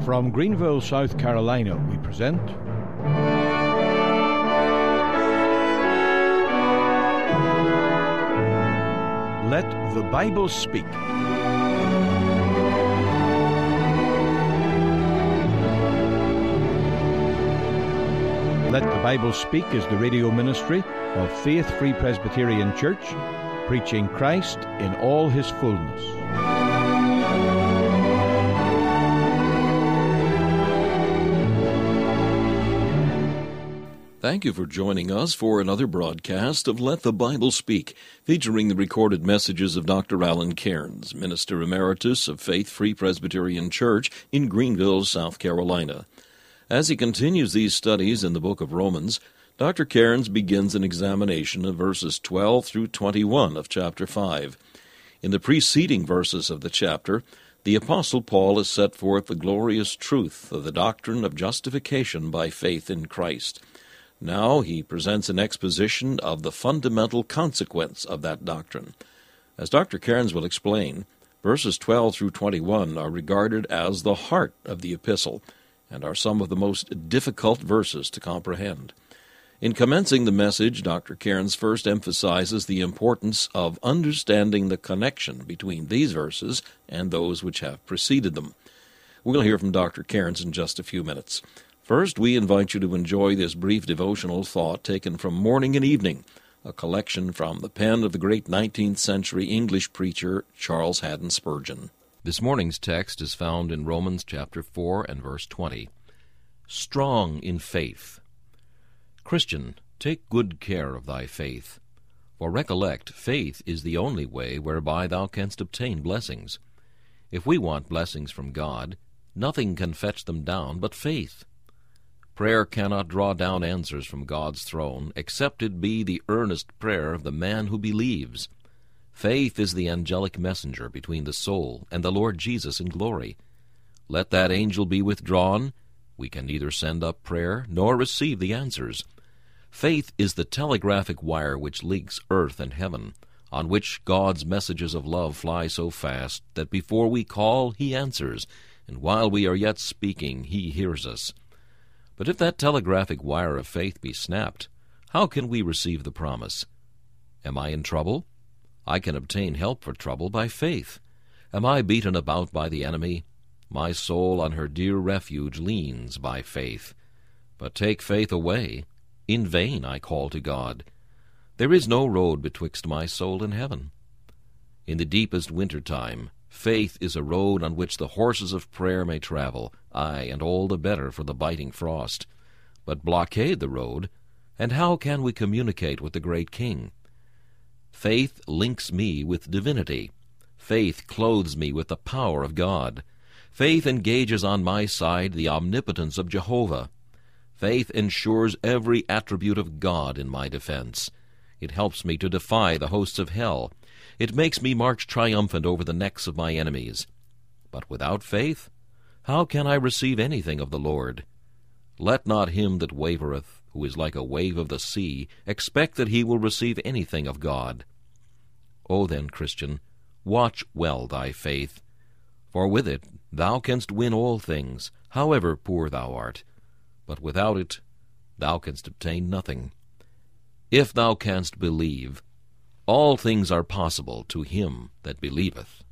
From Greenville, South Carolina, we present Let the Bible Speak. Let the Bible Speak is the radio ministry of Faith Free Presbyterian Church, preaching Christ in all his fullness. Thank you for joining us for another broadcast of Let the Bible Speak, featuring the recorded messages of Dr. Alan Cairns, Minister Emeritus of Faith Free Presbyterian Church in Greenville, South Carolina. As he continues these studies in the book of Romans, Dr. Cairns begins an examination of verses 12 through 21 of chapter 5. In the preceding verses of the chapter, the Apostle Paul has set forth the glorious truth of the doctrine of justification by faith in Christ. Now he presents an exposition of the fundamental consequence of that doctrine. As Dr. Cairns will explain, verses 12 through 21 are regarded as the heart of the epistle, and are some of the most difficult verses to comprehend. In commencing the message, Dr. Cairns first emphasizes the importance of understanding the connection between these verses and those which have preceded them. We'll hear from Dr. Cairns in just a few minutes. First, we invite you to enjoy this brief devotional thought taken from Morning and Evening, a collection from the pen of the great 19th century English preacher Charles Haddon Spurgeon. This morning's text is found in Romans chapter 4 and verse 20. Strong in faith. Christian, take good care of thy faith. For recollect, faith is the only way whereby thou canst obtain blessings. If we want blessings from God, nothing can fetch them down but faith. Prayer cannot draw down answers from God's throne, except it be the earnest prayer of the man who believes. Faith is the angelic messenger between the soul and the Lord Jesus in glory. Let that angel be withdrawn, we can neither send up prayer nor receive the answers. Faith is the telegraphic wire which links earth and heaven, on which God's messages of love fly so fast that before we call, he answers, and while we are yet speaking, he hears us. But if that telegraphic wire of faith be snapped, how can we receive the promise? Am I in trouble? I can obtain help for trouble by faith. Am I beaten about by the enemy? My soul on her dear refuge leans by faith. But take faith away, in vain I call to God. There is no road betwixt my soul and heaven. In the deepest winter time, faith is a road on which the horses of prayer may travel, aye, and all the better for the biting frost. But blockade the road, and how can we communicate with the great King? Faith links me with divinity. Faith clothes me with the power of God. Faith engages on my side the omnipotence of Jehovah. Faith ensures every attribute of God in my defense. It helps me to defy the hosts of hell. It makes me march triumphant over the necks of my enemies. But without faith, how can I receive anything of the Lord? Let not him that wavereth, who is like a wave of the sea, expect that he will receive anything of God. O then, Christian, watch well thy faith, for with it thou canst win all things, however poor thou art. But without it thou canst obtain nothing. If thou canst believe, all things are possible to him that believeth.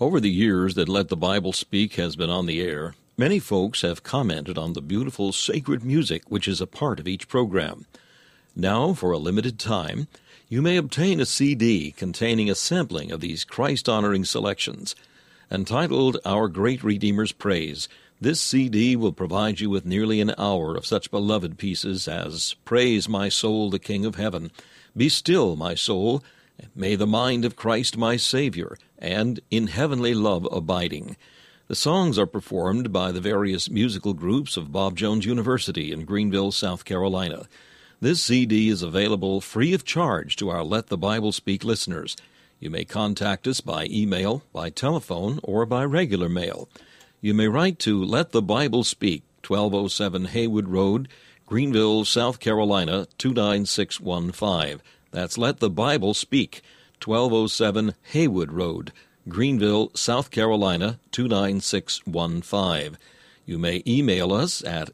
Over the years that Let the Bible Speak has been on the air, many folks have commented on the beautiful sacred music which is a part of each program. Now, for a limited time, you may obtain a CD containing a sampling of these Christ-honoring selections. Entitled Our Great Redeemer's Praise, this CD will provide you with nearly an hour of such beloved pieces as Praise My Soul, the King of Heaven, Be Still, My Soul, May the Mind of Christ My Savior, and In Heavenly Love Abiding. The songs are performed by the various musical groups of Bob Jones University in Greenville, South Carolina. This CD is available free of charge to our Let the Bible Speak listeners. You may contact us by email, by telephone, or by regular mail. You may write to Let the Bible Speak, 1207 Haywood Road, Greenville, South Carolina, 29615. That's Let the Bible Speak, 1207 Haywood Road, Greenville, South Carolina, 29615. You may email us at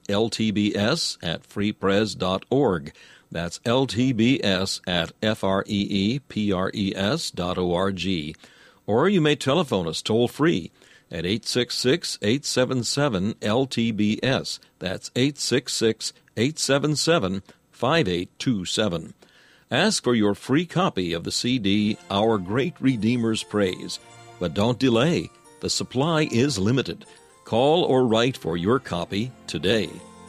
ltbs@freepres.org. That's ltbs@freepres.org. Or you may telephone us toll-free at 866-877-LTBS. That's 866-877-5827. Ask for your free copy of the CD, Our Great Redeemer's Praise. But don't delay. The supply is limited. Call or write for your copy today.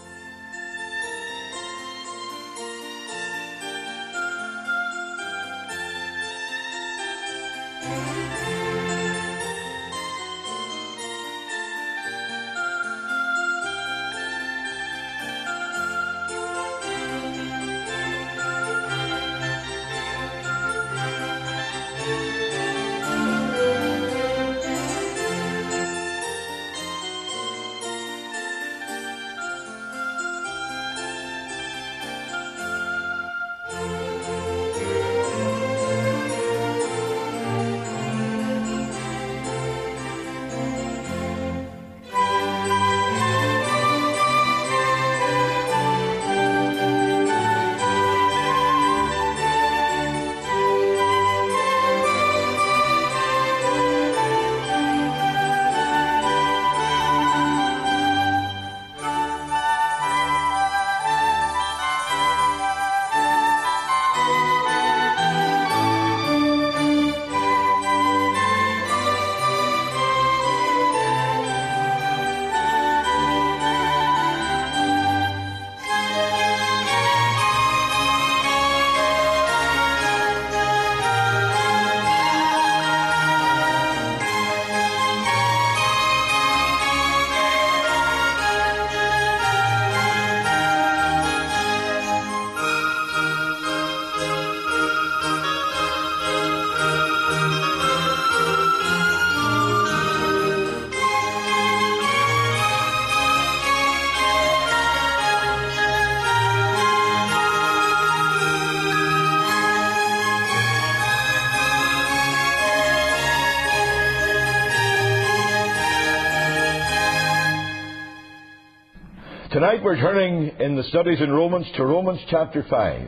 Tonight we're turning in the studies in Romans to Romans chapter 5.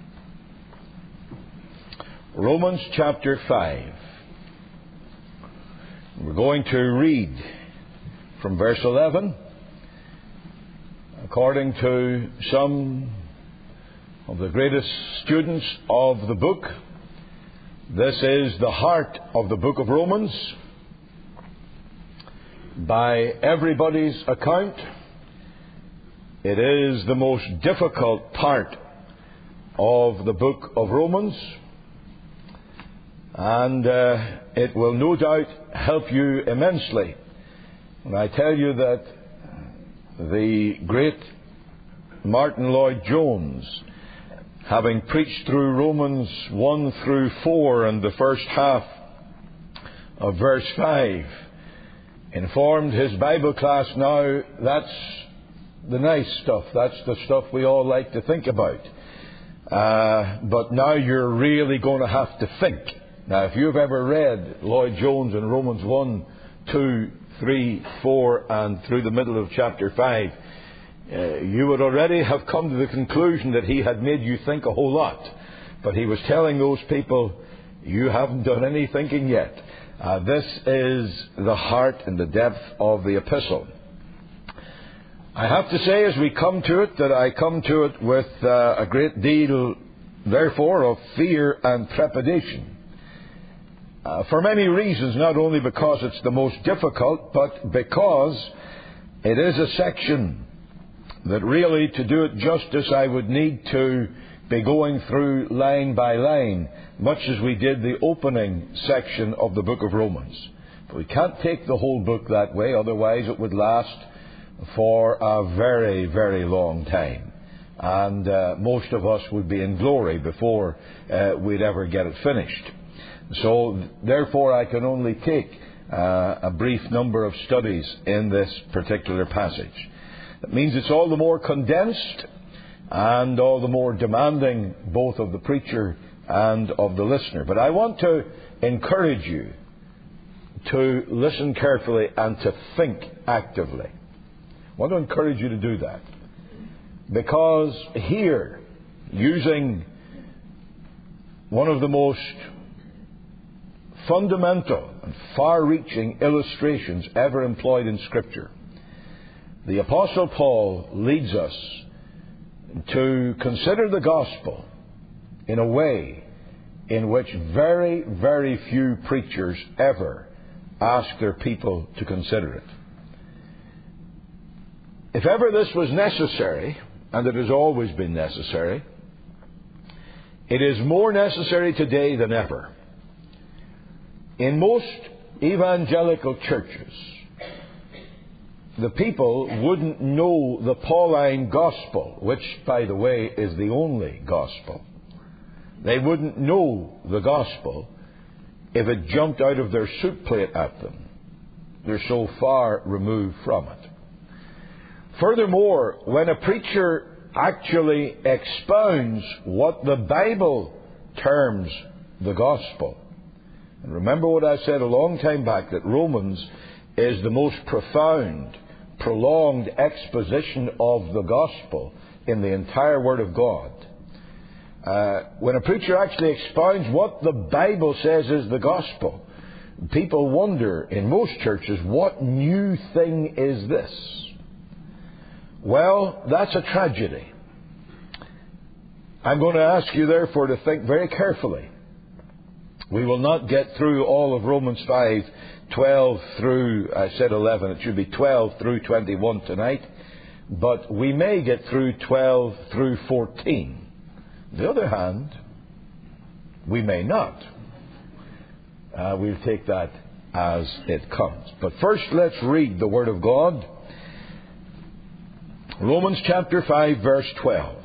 Romans chapter 5. We're going to read from verse 11. According to some of the greatest students of the book, this is the heart of the book of Romans. By everybody's account, it is the most difficult part of the book of Romans, and it will no doubt help you immensely when I tell you that the great Martin Lloyd-Jones, having preached through Romans 1 through 4 and the first half of verse 5, informed his Bible class, now that's the nice stuff. That's the stuff we all like to think about. But now you're really going to have to think. Now, if you've ever read Lloyd-Jones in Romans 1, 2, 3, 4, and through the middle of chapter 5, you would already have come to the conclusion that he had made you think a whole lot. But he was telling those people, you haven't done any thinking yet. This is the heart and the depth of the epistle. I have to say, as we come to it, that I come to it with a great deal, therefore, of fear and trepidation. For many reasons, not only because it's the most difficult, but because it is a section that really, to do it justice, I would need to be going through line by line, much as we did the opening section of the book of Romans. But we can't take the whole book that way, otherwise it would last for a very, very long time. And most of us would be in glory before we'd ever get it finished. So, therefore, I can only take a brief number of studies in this particular passage. That means it's all the more condensed and all the more demanding both of the preacher and of the listener. But I want to encourage you to listen carefully and to think actively. I want to encourage you to do that. Because here, using one of the most fundamental and far-reaching illustrations ever employed in Scripture, the Apostle Paul leads us to consider the gospel in a way in which very, very few preachers ever ask their people to consider it. If ever this was necessary, and it has always been necessary, it is more necessary today than ever. In most evangelical churches, the people wouldn't know the Pauline gospel, which, by the way, is the only gospel. They wouldn't know the gospel if it jumped out of their soup plate at them. They're so far removed from it. Furthermore, when a preacher actually expounds what the Bible terms the gospel, and remember what I said a long time back, that Romans is the most profound, prolonged exposition of the gospel in the entire Word of God. When a preacher actually expounds what the Bible says is the gospel, people wonder in most churches, what new thing is this? Well, that's a tragedy. I'm going to ask you, therefore, to think very carefully. We will not get through all of Romans 5:12 through, I said 11, it should be 12 through 21 tonight, but we may get through 12 through 14. On the other hand, we may not. We'll take that as it comes. But first, let's read the Word of God. Romans chapter 5, verse 12.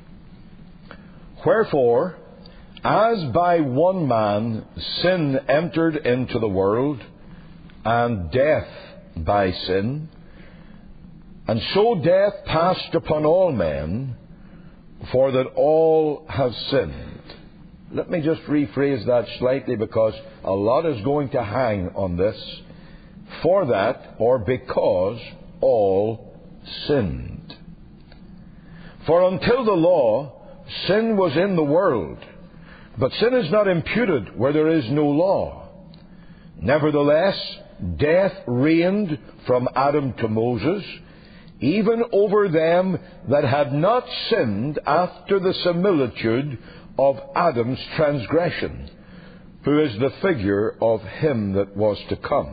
Wherefore, as by one man sin entered into the world, and death by sin, and so death passed upon all men, for that all have sinned. Let me just rephrase that slightly, because a lot is going to hang on this. For that, or because, all sinned. For until the law, sin was in the world, but sin is not imputed where there is no law. Nevertheless, death reigned from Adam to Moses, even over them that had not sinned after the similitude of Adam's transgression, who is the figure of him that was to come.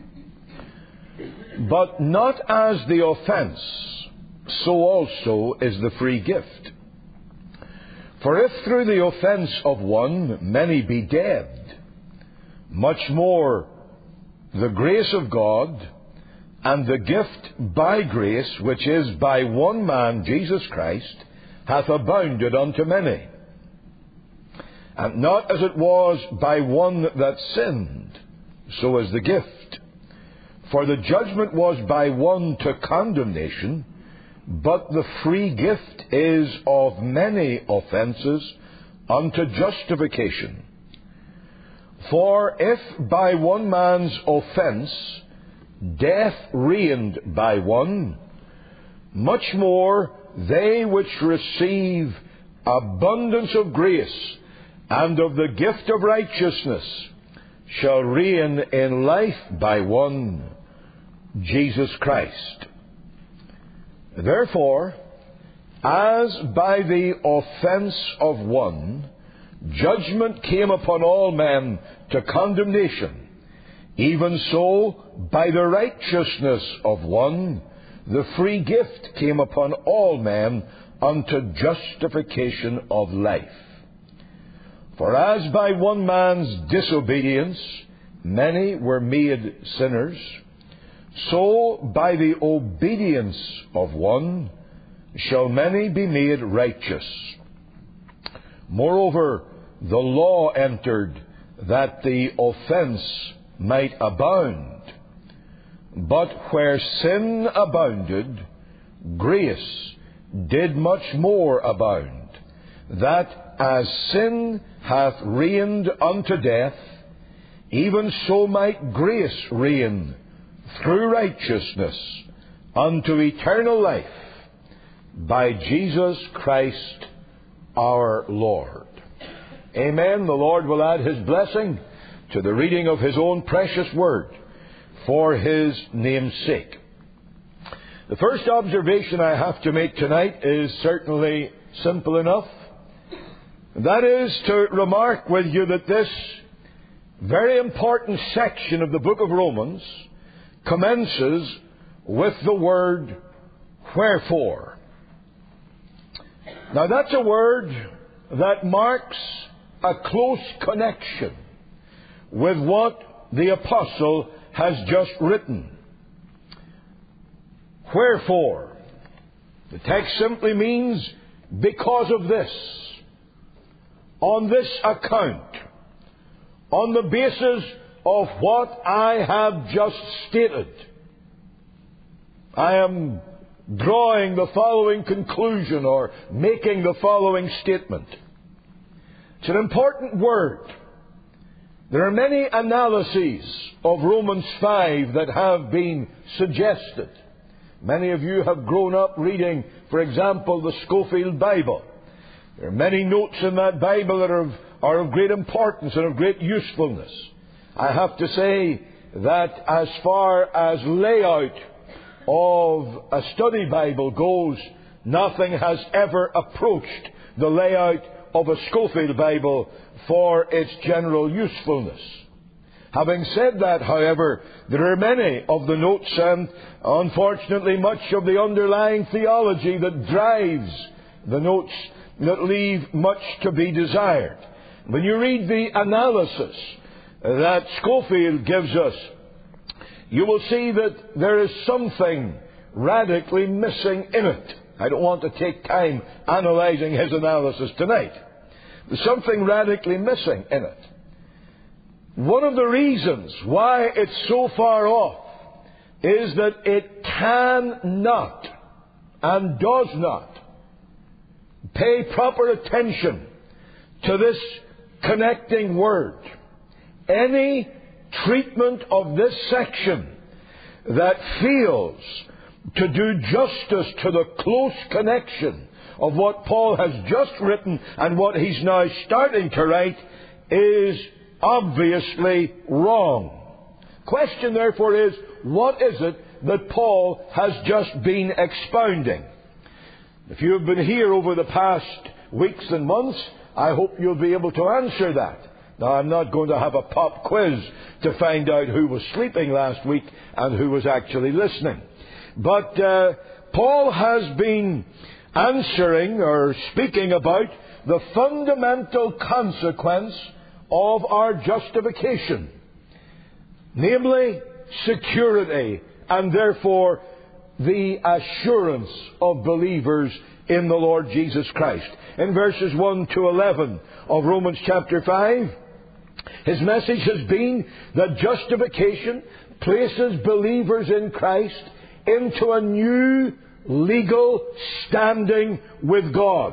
But not as the offense, so also is the free gift. For if through the offense of one many be dead, much more the grace of God and the gift by grace, which is by one man, Jesus Christ, hath abounded unto many. And not as it was by one that sinned, so is the gift. For the judgment was by one to condemnation, but the free gift is of many offences unto justification. For if by one man's offence death reigned by one, much more they which receive abundance of grace and of the gift of righteousness shall reign in life by one, Jesus Christ. Therefore, as by the offense of one, judgment came upon all men to condemnation, even so, by the righteousness of one, the free gift came upon all men unto justification of life. For as by one man's disobedience many were made sinners, so by the obedience of one shall many be made righteous. Moreover, the law entered that the offense might abound. But where sin abounded, grace did much more abound, that as sin hath reigned unto death, even so might grace reign through righteousness unto eternal life by Jesus Christ our Lord. Amen. The Lord will add His blessing to the reading of His own precious word for His name's sake. The first observation I have to make tonight is certainly simple enough. That is to remark with you that this very important section of the book of Romans commences with the word wherefore. Now that's a word that marks a close connection with what the apostle has just written. Wherefore. The text simply means because of this, on this account, on the basis of what I have just stated. I am drawing the following conclusion or making the following statement. It's an important word. There are many analyses of Romans 5 that have been suggested. Many of you have grown up reading, for example, the Scofield Bible. There are many notes in that Bible that are of great importance and of great usefulness. I have to say that as far as layout of a study Bible goes, nothing has ever approached the layout of a Scofield Bible for its general usefulness. Having said that, however, there are many of the notes and, unfortunately, much of the underlying theology that drives the notes that leave much to be desired. When you read the analysis that Scofield gives us, you will see that there is something radically missing in it. I don't want to take time analyzing his analysis tonight. There's something radically missing in it. One of the reasons why it's so far off is that it cannot and does not pay proper attention to this connecting word. Any treatment of this section that fails to do justice to the close connection of what Paul has just written and what he's now starting to write is obviously wrong. Question, therefore, is, what is it that Paul has just been expounding? If you have been here over the past weeks and months, I hope you'll be able to answer that. Now, I'm not going to have a pop quiz to find out who was sleeping last week and who was actually listening. But Paul has been answering or speaking about the fundamental consequence of our justification, namely security and therefore the assurance of believers in the Lord Jesus Christ. In verses 1 to 11 of Romans chapter 5, his message has been that justification places believers in Christ into a new legal standing with God.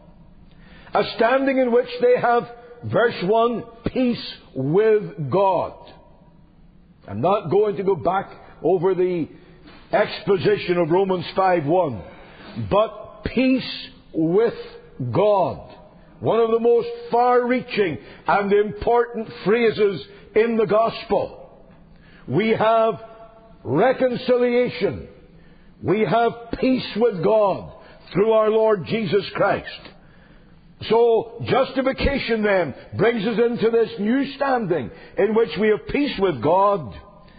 A standing in which they have, verse 1, peace with God. I'm not going to go back over the exposition of Romans 5:1, but peace with God. One of the most far-reaching and important phrases in the gospel. We have reconciliation. We have peace with God through our Lord Jesus Christ. So justification then brings us into this new standing in which we have peace with God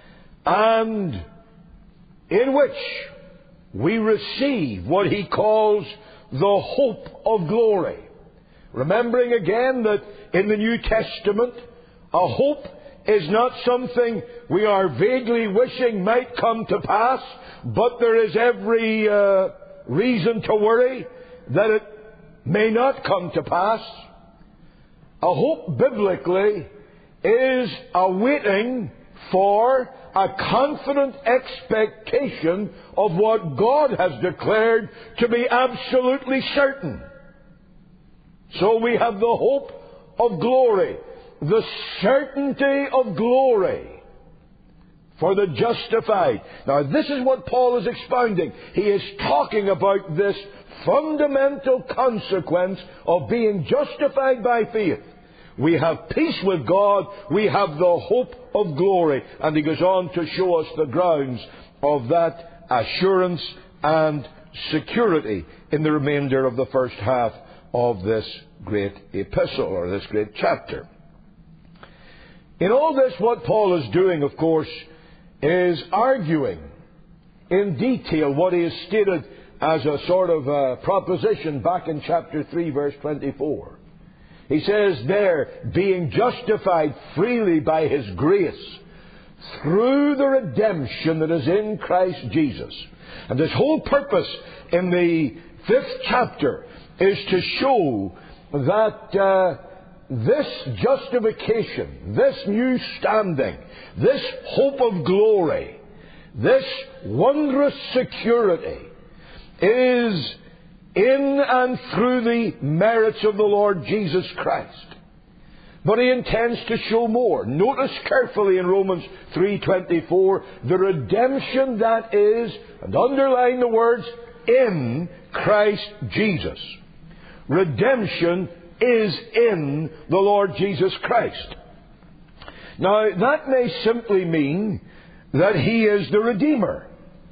and in which we receive what he calls the hope of glory. Remembering again that in the New Testament, a hope is not something we are vaguely wishing might come to pass, but there is every reason to worry that it may not come to pass. A hope biblically is a waiting for a confident expectation of what God has declared to be absolutely certain. So we have the hope of glory, the certainty of glory for the justified. Now, this is what Paul is expounding. He is talking about this fundamental consequence of being justified by faith. We have peace with God. We have the hope of glory. And he goes on to show us the grounds of that assurance and security in the remainder of the first half of this great epistle, or this great chapter. In all this, what Paul is doing, of course, is arguing in detail what he has stated as a sort of a proposition back in chapter 3, verse 24. He says there, being justified freely by his grace through the redemption that is in Christ Jesus. And his whole purpose in the 5th chapter is to show that this justification, this new standing, this hope of glory, this wondrous security is in and through the merits of the Lord Jesus Christ. But he intends to show more. Notice carefully in Romans 3:24, the redemption that is, and underline the words, in Christ Jesus. Redemption is in the Lord Jesus Christ. Now, that may simply mean that he is the Redeemer,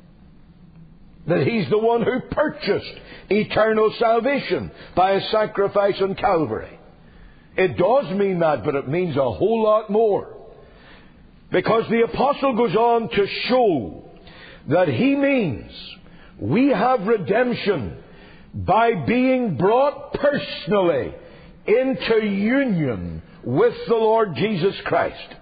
that he's the one who purchased eternal salvation by a sacrifice on Calvary. It does mean that, but it means a whole lot more. Because the apostle goes on to show that he means we have redemption by being brought personally into union with the Lord Jesus Christ.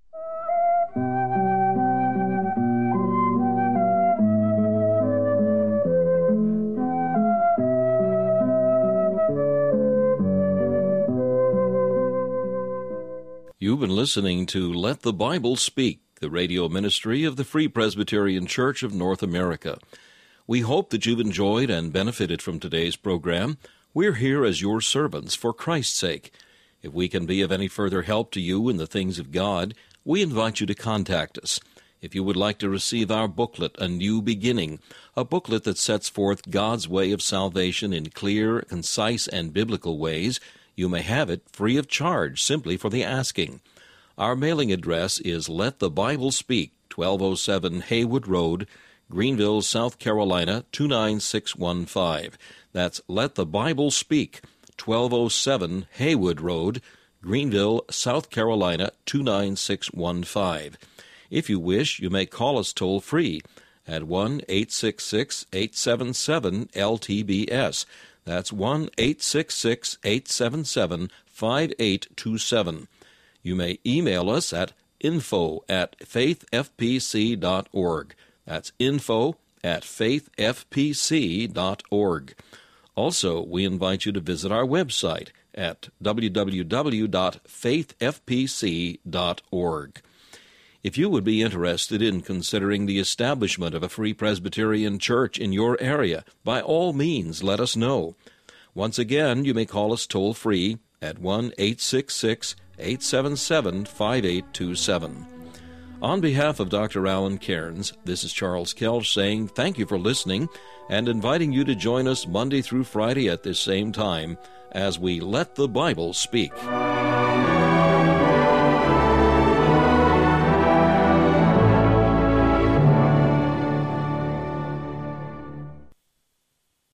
You've been listening to Let the Bible Speak, the radio ministry of the Free Presbyterian Church of North America. We hope that you've enjoyed and benefited from today's program. We're here as your servants for Christ's sake. If we can be of any further help to you in the things of God, we invite you to contact us. If you would like to receive our booklet, A New Beginning, a booklet that sets forth God's way of salvation in clear, concise, and biblical ways, you may have it free of charge, simply for the asking. Our mailing address is Let the Bible Speak, 1207 Haywood Road, Greenville, South Carolina, 29615. That's Let the Bible Speak, 1207 Haywood Road, Greenville, South Carolina, 29615. If you wish, you may call us toll-free at 1-866-877-LTBS. That's 1-866-877-5827. You may email us at info@faithfpc.org. That's info@faithfpc.org. Also, we invite you to visit our website at www.faithfpc.org. If you would be interested in considering the establishment of a Free Presbyterian Church in your area, by all means let us know. Once again, you may call us toll-free at 1-866-877-5827. On behalf of Dr. Alan Cairns, this is Charles Kelch saying thank you for listening and inviting you to join us Monday through Friday at this same time as we Let the Bible Speak.